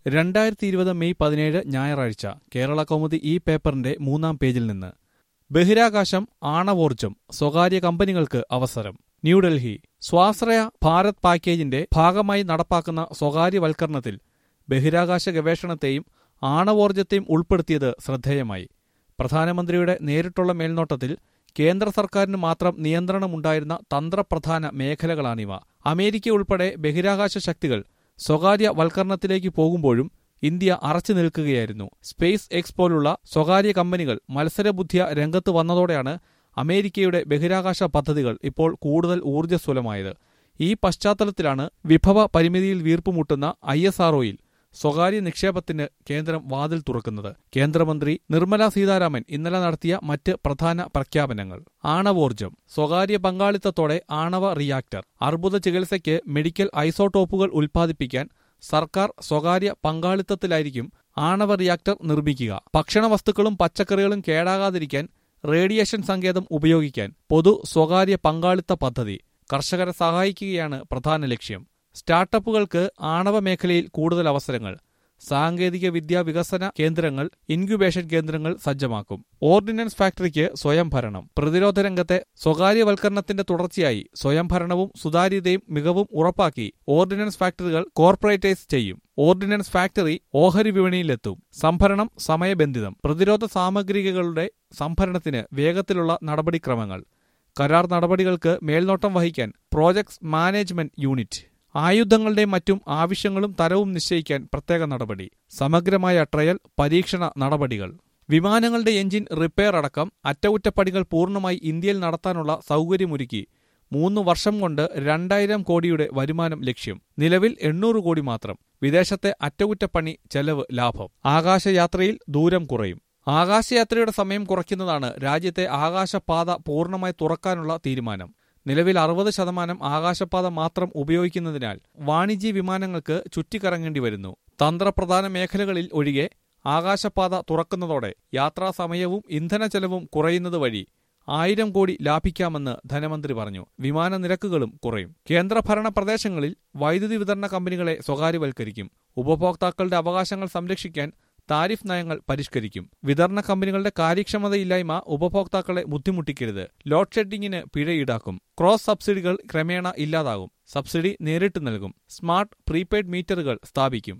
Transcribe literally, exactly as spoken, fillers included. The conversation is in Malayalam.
രണ്ടായിരത്തി ഇരുപത് മെയ് പതിനേഴ് ഞായറാഴ്ച കേരള കൗമുദി ഈ പേപ്പറിന്റെ മൂന്നാം പേജിൽ നിന്ന് ബഹിരാകാശം, ആണവോർജ്ജം, സ്വകാര്യ കമ്പനികൾക്ക് അവസരം. ന്യൂഡൽഹി. സ്വാശ്രയ ഭാരത് പാക്കേജിന്റെ ഭാഗമായി നടപ്പാക്കുന്ന സ്വകാര്യവൽക്കരണത്തിൽ ബഹിരാകാശ ഗവേഷണത്തെയും ആണവോർജ്ജത്തെയും ഉൾപ്പെടുത്തിയത് ശ്രദ്ധേയമായി. പ്രധാനമന്ത്രിയുടെ നേരിട്ടുള്ള മേൽനോട്ടത്തിൽ കേന്ദ്ര സർക്കാരിന് മാത്രം നിയന്ത്രണമുണ്ടായിരുന്ന തന്ത്രപ്രധാന മേഖലകളാണിവ. അമേരിക്ക ഉൾപ്പെടെ ബഹിരാകാശ ശക്തികൾ സ്വകാര്യവൽക്കരണത്തിലേക്ക് പോകുമ്പോഴും ഇന്ത്യ അറച്ചു നിൽക്കുകയായിരുന്നു. സ്പേസ് എക്സ് പോലുള്ള സ്വകാര്യ കമ്പനികൾ മത്സരബുദ്ധിയ രംഗത്ത് വന്നതോടെയാണ് അമേരിക്കയുടെ ബഹിരാകാശ പദ്ധതികൾ ഇപ്പോൾ കൂടുതൽ ഊർജ്ജസ്വലമായത്. ഈ പശ്ചാത്തലത്തിലാണ് വിഭവ പരിമിതിയിൽ വീർപ്പുമുട്ടുന്ന ഐ എസ് ആർ ഒയിൽ സ്വകാര്യ നിക്ഷേപത്തിന് കേന്ദ്രം വാതിൽ തുറക്കുന്നത്. കേന്ദ്രമന്ത്രി നിർമ്മല സീതാരാമൻ ഇന്നലെ നടത്തിയ മറ്റ് പ്രധാന പ്രഖ്യാപനങ്ങൾ: ആണവോർജ്ജം, സ്വകാര്യ പങ്കാളിത്തത്തോടെ ആണവ റിയാക്ടർ. അർബുദ ചികിത്സയ്ക്ക് മെഡിക്കൽ ഐസോടോപ്പുകൾ ഉൽപ്പാദിപ്പിക്കാൻ സർക്കാർ സ്വകാര്യ പങ്കാളിത്തത്തിലായിരിക്കും ആണവ റിയാക്ടർ നിർമ്മിക്കുക. ഭക്ഷണവസ്തുക്കളും പച്ചക്കറികളും കേടാകാതിരിക്കാൻ റേഡിയേഷൻ സങ്കേതം ഉപയോഗിക്കാൻ പൊതു സ്വകാര്യ പങ്കാളിത്ത പദ്ധതി. കർഷകരെ സഹായിക്കുകയാണ് പ്രധാന ലക്ഷ്യം. സ്റ്റാർട്ടപ്പുകൾക്ക് ആണവ മേഖലയിൽ കൂടുതൽ അവസരങ്ങൾ. സാങ്കേതിക വിദ്യാ വികസന കേന്ദ്രങ്ങൾ, ഇൻക്യുബേഷൻ കേന്ദ്രങ്ങൾ സജ്ജമാക്കും. ഓർഡിനൻസ് ഫാക്ടറിക്ക് സ്വയംഭരണം. പ്രതിരോധ രംഗത്തെ സ്വകാര്യവൽക്കരണത്തിന്റെ തുടർച്ചയായി സ്വയംഭരണവും സുതാര്യതയും മികവും ഉറപ്പാക്കി ഓർഡിനൻസ് ഫാക്ടറികൾ കോർപ്പറേറ്റൈസ് ചെയ്യും. ഓർഡിനൻസ് ഫാക്ടറി ഓഹരി വിപണിയിലെത്തും. സംഭരണം സമയബന്ധിതം. പ്രതിരോധ സാമഗ്രികളുടെ സംഭരണത്തിന് വേഗത്തിലുള്ള നടപടിക്രമങ്ങൾ. കരാർ നടപടികൾക്ക് മേൽനോട്ടം വഹിക്കാൻ പ്രോജക്ട്സ് മാനേജ്മെന്റ് യൂണിറ്റ്. ആയുധങ്ങളുടെയും മറ്റും ആവശ്യങ്ങളും തരവും നിശ്ചയിക്കാൻ പ്രത്യേക നടപടി. സമഗ്രമായ ട്രയൽ പരീക്ഷണ നടപടികൾ. വിമാനങ്ങളുടെ എഞ്ചിൻ റിപ്പയർ അടക്കം അറ്റകുറ്റപ്പണികൾ പൂർണ്ണമായി ഇന്ത്യയിൽ നടത്താനുള്ള സൗകര്യമൊരുക്കി മൂന്ന് വർഷം കൊണ്ട് രണ്ടായിരം കോടിയുടെ വരുമാനം ലക്ഷ്യം. നിലവിൽ എണ്ണൂറ് കോടി മാത്രം. വിദേശത്തെ അറ്റകുറ്റപ്പണി ചെലവ് ലാഭം. ആകാശയാത്രയിൽ ദൂരം കുറയും. ആകാശയാത്രയുടെ സമയം കുറയ്ക്കുന്നതാണ് രാജ്യത്തെ ആകാശപാത പൂർണ്ണമായി തുറക്കാനുള്ള തീരുമാനം. നിലവിൽ അറുപത് ശതമാനം ആകാശപാത മാത്രം ഉപയോഗിക്കുന്നതിനാൽ വാണിജ്യ വിമാനങ്ങൾക്ക് ചുറ്റിക്കറങ്ങേണ്ടി വരുന്നു. തന്ത്രപ്രധാന മേഖലകളിൽ ഒഴികെ ആകാശപാത തുറക്കുന്നതോടെ യാത്രാസമയവും ഇന്ധന ചെലവും കുറയുന്നത് വഴി ആയിരം കോടി ലാഭിക്കാമെന്ന് ധനമന്ത്രി പറഞ്ഞു. വിമാന നിരക്കുകളും കുറയും. കേന്ദ്രഭരണ പ്രദേശങ്ങളിൽ വൈദ്യുതി വിതരണ കമ്പനികളെ സ്വകാര്യവൽക്കരിക്കും. ഉപഭോക്താക്കളുടെ അവകാശങ്ങൾ സംരക്ഷിക്കാൻ താരിഫ് നയങ്ങൾ പരിഷ്കരിക്കും. വിതരണ കമ്പനികളുടെ കാര്യക്ഷമതയില്ലായ്മ ഉപഭോക്താക്കളെ ബുദ്ധിമുട്ടിക്കരുത്. ലോഡ് ഷെഡിങ്ങിന് പിഴ ഈടാക്കും. ക്രോസ് സബ്സിഡികൾ ക്രമേണ ഇല്ലാതാകും. സബ്സിഡി നേരിട്ട് നൽകും. സ്മാർട്ട് പ്രീപെയ്ഡ് മീറ്ററുകൾ സ്ഥാപിക്കും.